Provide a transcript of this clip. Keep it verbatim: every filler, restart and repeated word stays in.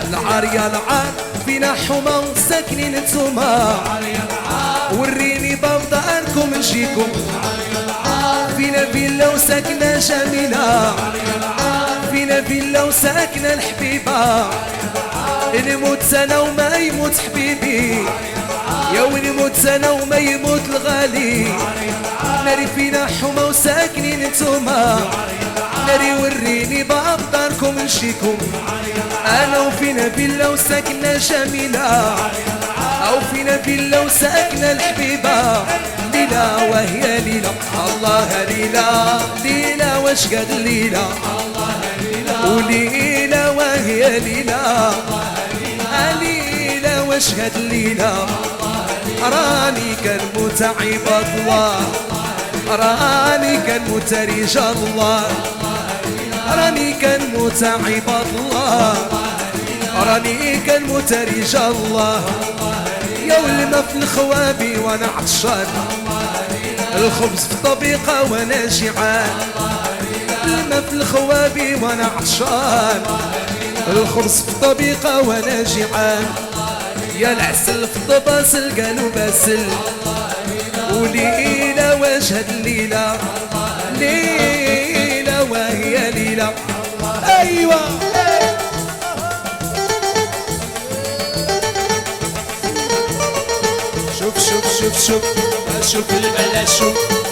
العار يا العار فينا حمى ساكنين نتوما، وريني باب داركم نجيكم، فينا فيلا وساكنة جميلة، فينا فيلا وساكنة الحبيبة، نموت انا وما يموت حبيبي، يا ونموت انا وما يموت الغالي، ناري فينا حمى وساكنين نتوما، ناري وريني باب داركم نجيكم، انا وفينا فيلا وساكنة جميلة، او فينا فيلا وساكنة الحبيبة، ليلة وهي ليلة الله ليلة، ليلة واش قد ليلة وليلة وهي ليلة، ليلة واش قد ليلة، راني كنموت عباد الله، راني كنموت رجال الله، راني كنموت عباد الله، راني كنموت رجال الله، يا والما في الخوابي وانا عطشان، الخبز في الطبيقة وانا جيعان، الماء في الخوابي وانا عطشان، الخبز في الطبيقة وانا جيعان، يا العسل في الطباسل قالوا باسل، وليلة واش هاد الليلة، ليلة وهي ليلة. ايوه شوف شوف شوف شوف شوف البلا شوف